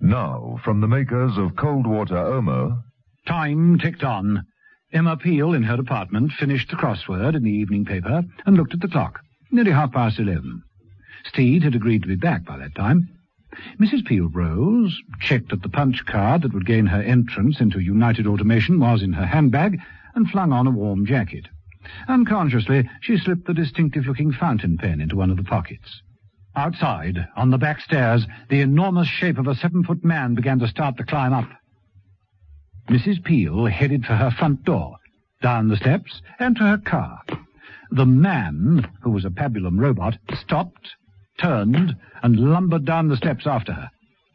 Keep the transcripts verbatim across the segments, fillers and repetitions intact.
Now, from the makers of Cold Water Omo... Time ticked on. Emma Peel, in her apartment, finished the crossword in the evening paper and looked at the clock. Nearly half past eleven. Steed had agreed to be back by that time. Missus Peel rose, checked that the punch card that would gain her entrance into United Automation was in her handbag, and flung on a warm jacket. Unconsciously, she slipped the distinctive-looking fountain pen into one of the pockets. Outside, on the back stairs, the enormous shape of a seven-foot man began to start the climb up. Missus Peel headed for her front door, down the steps, and to her car. The man, who was a Pabulum robot, stopped, turned, and lumbered down the steps after her.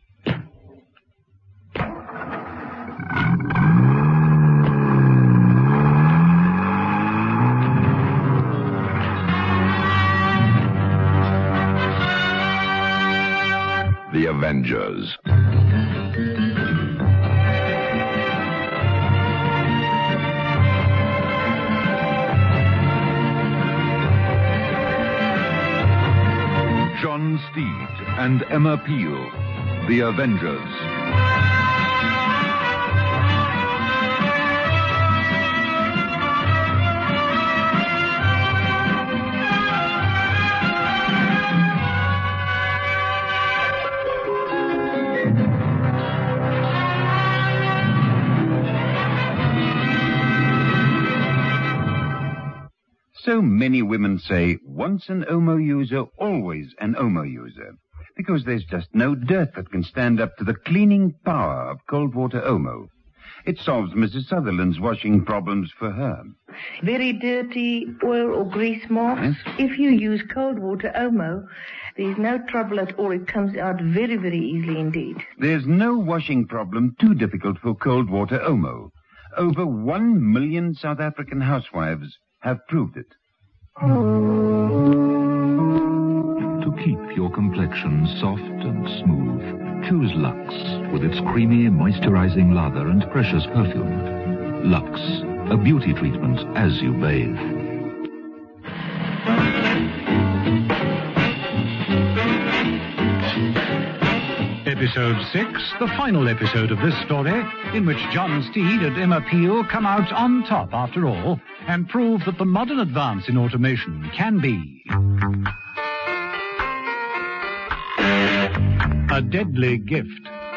The Avengers. John Steed and Emma Peel, The Avengers. So many women say, once an Omo user, always an Omo user, because there's just no dirt that can stand up to the cleaning power of cold water Omo. It solves Missus Sutherland's washing problems for her. Very dirty oil or grease marks. Yes? If you use cold water Omo, there's no trouble at all. It comes out very, very easily indeed. There's no washing problem too difficult for cold water Omo. Over one million South African housewives have proved it. To keep your complexion soft and smooth, choose Lux with its creamy, moisturizing lather and precious perfume. Lux, a beauty treatment as you bathe. Episode six, the final episode of this story, in which John Steed and Emma Peel come out on top after all and prove that the modern advance in automation can be a deadly gift.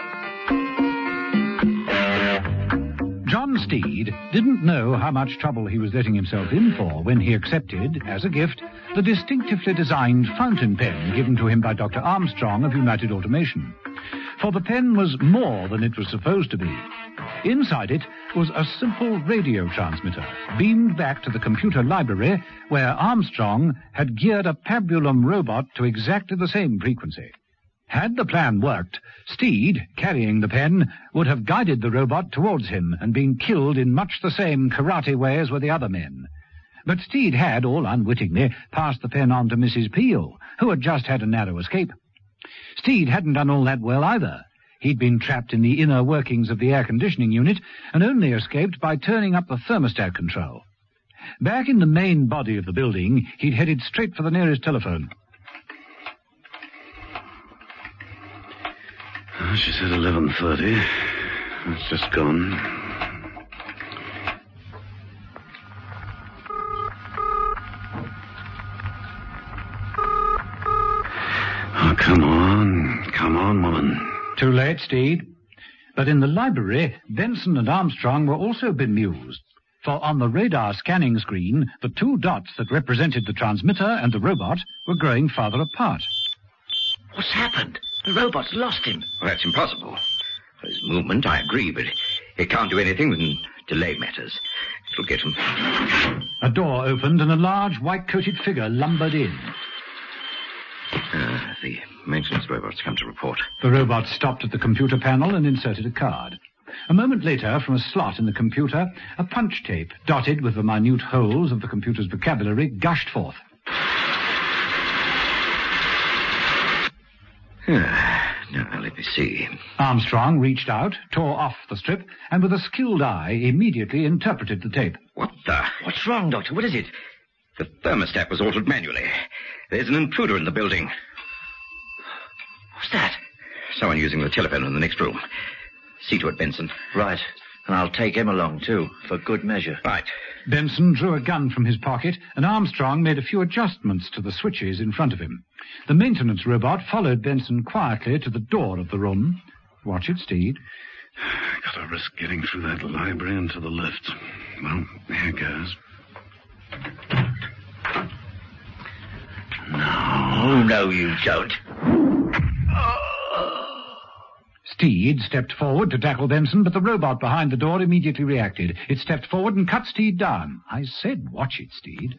John Steed didn't know how much trouble he was letting himself in for when he accepted, as a gift, the distinctively designed fountain pen given to him by Doctor Armstrong of United Automation. For the pen was more than it was supposed to be. Inside it was a simple radio transmitter, beamed back to the computer library, where Armstrong had geared a Pabulum robot to exactly the same frequency. Had the plan worked, Steed, carrying the pen, would have guided the robot towards him and been killed in much the same karate way as were the other men. But Steed had, all unwittingly, passed the pen on to Missus Peel, who had just had a narrow escape. Steed hadn't done all that well either. He'd been trapped in the inner workings of the air-conditioning unit and only escaped by turning up the thermostat control. Back in the main body of the building, he'd headed straight for the nearest telephone. Oh, she said eleven thirty. It's just gone. Oh, come on. Come on, woman. Too late, Steed. But in the library, Benson and Armstrong were also bemused. For on the radar scanning screen, the two dots that represented the transmitter and the robot were growing farther apart. What's happened? The robot's lost him. Well, that's impossible. For his movement, I agree, but it can't do anything with delay matters. It'll get him. A door opened and a large white-coated figure lumbered in. Uh, the maintenance robot's come to report. The robot stopped at the computer panel and inserted a card. A moment later, from a slot in the computer, a punch tape, dotted with the minute holes of the computer's vocabulary, gushed forth. Now, let me see. Armstrong reached out, tore off the strip, and with a skilled eye immediately interpreted the tape. What the? What's wrong, Doctor? What is it? The thermostat was altered manually. There's an intruder in the building. What's that? someone using the telephone in the next room. See to it, Benson. Right. And I'll take him along, too, for good measure. Right. Benson drew a gun from his pocket, and Armstrong made a few adjustments to the switches in front of him. The maintenance robot followed Benson quietly to the door of the room. Watch it, Steed. Gotta risk getting through that library and to the lift. Well, here goes. No. Oh, no, you don't. Steed stepped forward to tackle Benson, but the robot behind the door immediately reacted. It stepped forward and cut Steed down. I said, watch it, Steed.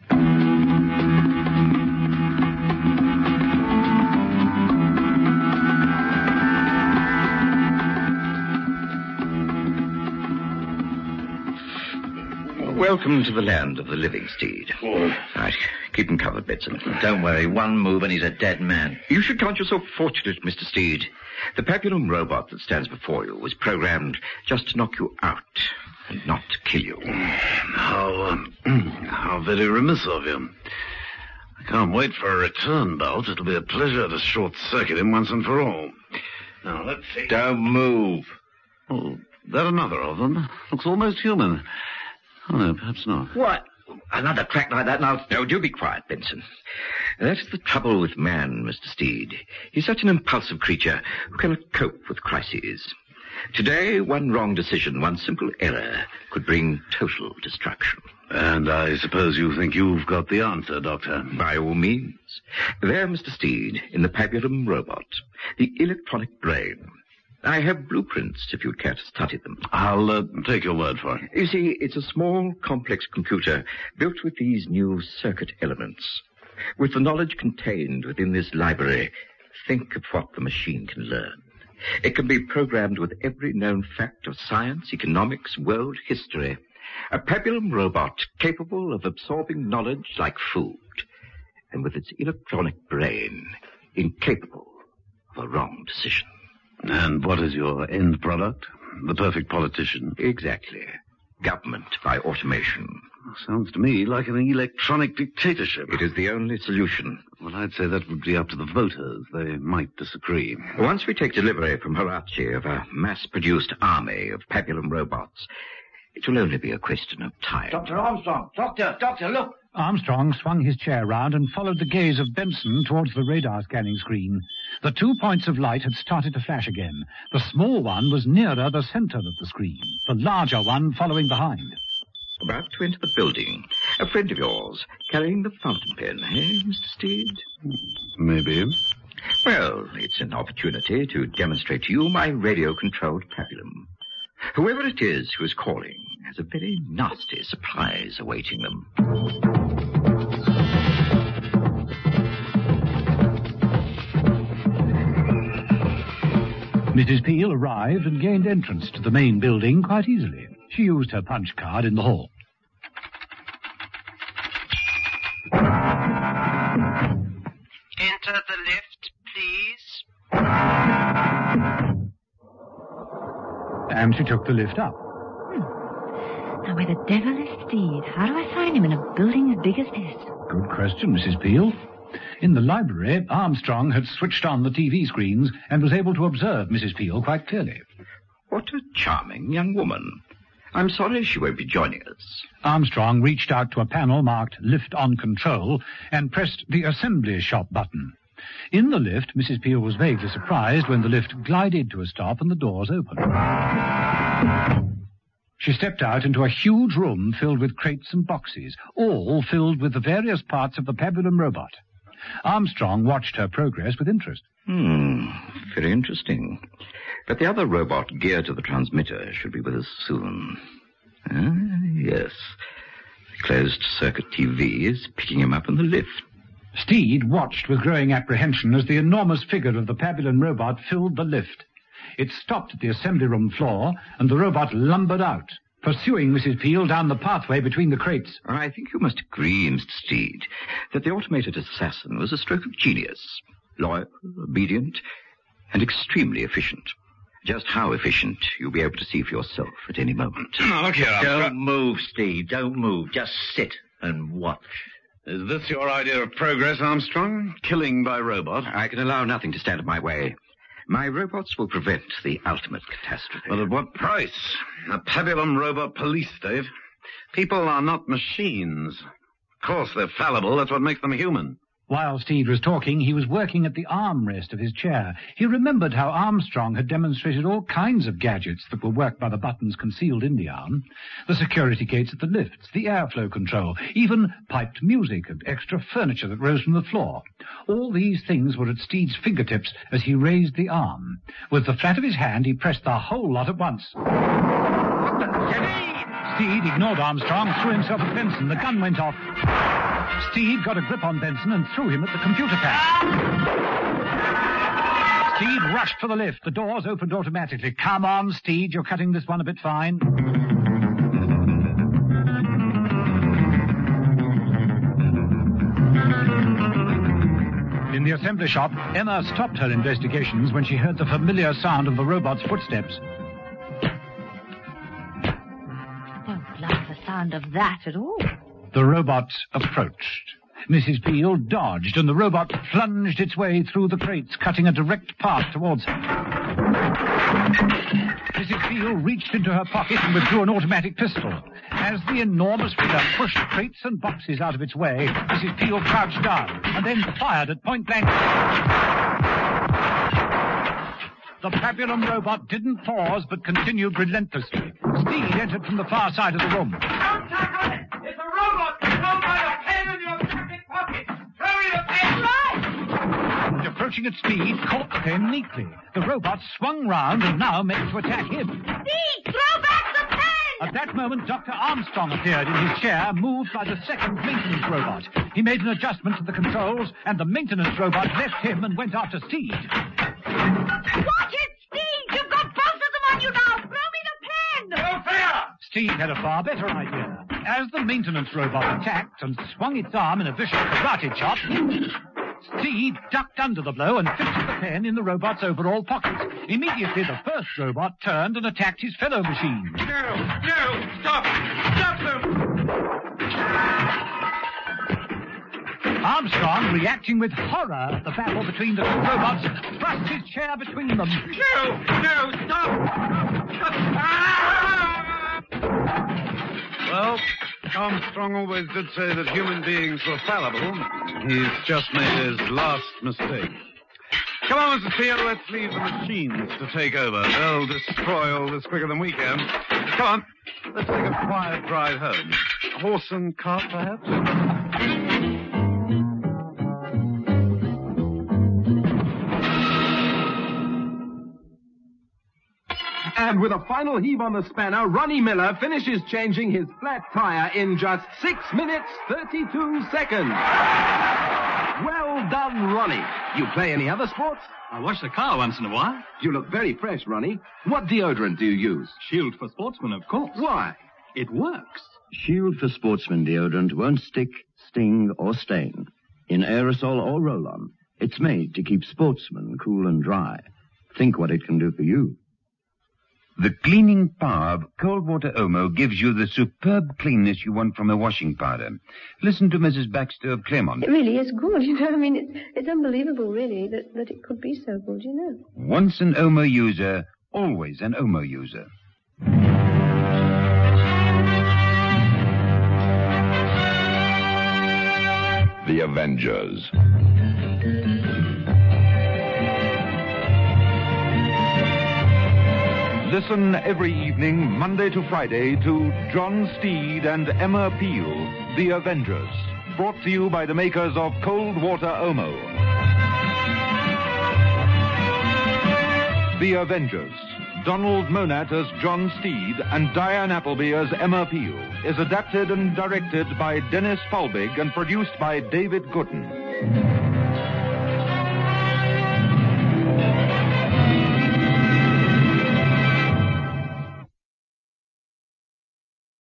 Welcome to the land of the living, Steed. Oh. Right, keep him covered, Benson. Don't worry, one move and he's a dead man. You should count yourself fortunate, Mister Steed. The Papillon robot that stands before you was programmed just to knock you out and not to kill you. How, um, how very remiss of you. I can't wait for a return bout. It'll be a pleasure to short-circuit him once and for all. Now, let's see. Don't move. Oh, there another of them. Looks almost human. Oh, no, perhaps not. What? Another crack like that and I'll... No, do be quiet, Benson. That's the trouble with man, Mister Steed. He's such an impulsive creature who cannot cope with crises. Today, one wrong decision, one simple error, could bring total destruction. And I suppose you think you've got the answer, Doctor. By all means. There, Mister Steed, in the Papillon robot, the electronic brain. I have blueprints, if you'd care to study them. I'll uh, take your word for it. You see, it's a small, complex computer built with these new circuit elements. With the knowledge contained within this library, think of what the machine can learn. It can be programmed with every known fact of science, economics, world history. A Papillon robot capable of absorbing knowledge like food, and with its electronic brain, incapable of a wrong decision. And what is your end product? The perfect politician? Exactly. Government by automation. Sounds to me like an electronic dictatorship. It is the only solution. Well, I'd say that would be up to the voters. They might disagree. Once we take delivery from Horace of a mass-produced army of Papillon robots, it will only be a question of time. Doctor Armstrong! Doctor! Doctor, look! Armstrong swung his chair round and followed the gaze of Benson towards the radar scanning screen. The two points of light had started to flash again. The small one was nearer the center of the screen, the larger one following behind. About to enter the building. A friend of yours, carrying the fountain pen, eh, Mister Steed? Maybe. Well, it's an opportunity to demonstrate to you my radio-controlled Papillon. Whoever it is who is calling has a very nasty surprise awaiting them. Missus Peel arrived and gained entrance to the main building quite easily. She used her punch card in the hall. Enter the lift, please. And she took the lift up. Hmm. Now, where the devil is Steed? How do I find him in a building as big as this? Good question, Missus Peel. In the library, Armstrong had switched on the T V screens and was able to observe Missus Peel quite clearly. What a charming young woman. I'm sorry she won't be joining us. Armstrong reached out to a panel marked Lift on Control and pressed the Assembly Shop button. In the lift, Missus Peel was vaguely surprised when the lift glided to a stop and the doors opened. She stepped out into a huge room filled with crates and boxes, all filled with the various parts of the Papillon robot. Armstrong watched her progress with interest. Hmm, very interesting. But the other robot geared to the transmitter should be with us soon. Ah, yes. The closed-circuit T V is picking him up in the lift. Steed watched with growing apprehension as the enormous figure of the Papillon robot filled the lift. It stopped at the assembly room floor, and the robot lumbered out, pursuing Missus Peel down the pathway between the crates. I think you must agree, Mister Steed, that the automated assassin was a stroke of genius. Loyal, obedient, and extremely efficient. Just how efficient you'll be able to see for yourself at any moment. Now, look here, Don't Armstrong. move, Steve. Don't move. Just sit and watch. Is this your idea of progress, Armstrong? Killing by robot? I can allow nothing to stand in my way. My robots will prevent the ultimate catastrophe. But at what price? A pabulum robot police, Dave. People are not machines. Of course, they're fallible. That's what makes them human. While Steed was talking, he was working at the armrest of his chair. He remembered how Armstrong had demonstrated all kinds of gadgets that were worked by the buttons concealed in the arm. The security gates at the lifts, the airflow control, even piped music and extra furniture that rose from the floor. All these things were at Steed's fingertips as he raised the arm. With the flat of his hand, he pressed the whole lot at once. Steed ignored Armstrong, threw himself at Benson. The gun went off. Steed got a grip on Benson and threw him at the computer pad. Steed rushed for the lift. The doors opened automatically. Come on, Steed, you're cutting this one a bit fine. In the assembly shop, Emma stopped her investigations when she heard the familiar sound of the robot's footsteps. I don't like the sound of that at all. The robot approached. Missus Beale dodged, and the robot plunged its way through the crates, cutting a direct path towards her. Missus Beale reached into her pocket and withdrew an automatic pistol. As the enormous figure pushed crates and boxes out of its way, Missus Beale crouched down and then fired at point blank. The pabulum robot didn't pause, but continued relentlessly. Steed entered from the far side of the room. Don't tackle it! It's a robot controlled by a pen in your jacket pocket! Throw me the pen! Right! And approaching at speed, caught the pen neatly. The robot swung round and now made to attack him. Steed, throw back the pen! At that moment, Doctor Armstrong appeared in his chair, moved by the second maintenance robot. He made an adjustment to the controls, and the maintenance robot left him and went after Steed. Watch it, Steed! You've got both of them on you now! Throw me the pen! No fair! Steed had a far better idea. As the maintenance robot attacked and swung its arm in a vicious karate chop, Steed ducked under the blow and fixed the pen in the robot's overall pocket. Immediately, the first robot turned and attacked his fellow machine. No! No! Stop! Stop them! Armstrong, reacting with horror at the battle between the two robots, thrust his chair between them. No! No! Stop! Well, Armstrong always did say that human beings were fallible. He's just made his last mistake. Come on, Missus Beale, let's leave the machines to take over. They'll destroy all this quicker than we can. Come on, let's take a quiet drive home. A horse and cart, perhaps? And with a final heave on the spanner, Ronnie Miller finishes changing his flat tire in just six minutes, thirty-two seconds. Well done, Ronnie. You play any other sports? I wash the car once in a while. You look very fresh, Ronnie. What deodorant do you use? Shield for Sportsmen, of course. Why? It works. Shield for Sportsmen deodorant won't stick, sting, or stain. In aerosol or roll-on, it's made to keep sportsmen cool and dry. Think what it can do for you. The cleaning power of cold water Omo gives you the superb cleanness you want from a washing powder. Listen to Missus Baxter of Claremont. It really is good, you know. I mean, it's, it's unbelievable, really, that, that it could be so good, you know. Once an Omo user, always an Omo user. The Avengers. Listen every evening, Monday to Friday, to John Steed and Emma Peel, The Avengers, brought to you by the makers of Cold Water Omo. The Avengers, Donald Monat as John Steed and Diane Appleby as Emma Peel, is adapted and directed by Dennis Falbig and produced by David Gooden.